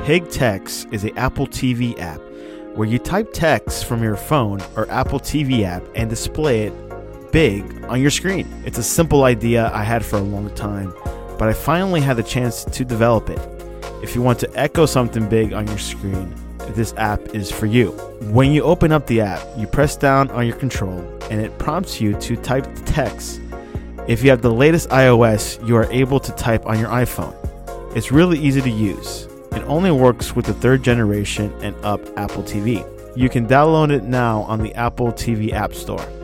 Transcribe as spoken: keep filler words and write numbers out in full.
PigText is an Apple T V app where you type text from your phone or Apple T V app and display it big on your screen. It's a simple idea I had for a long time, but I finally had the chance to develop it. If you want to echo something big on your screen, this app is for you. When you open up the app, you press down on your control and it prompts you to type the text. If you have the latest iOS, you are able to type on your iPhone. It's really easy to use. It only works with the third generation and up Apple T V. You can download it now on the Apple T V App Store.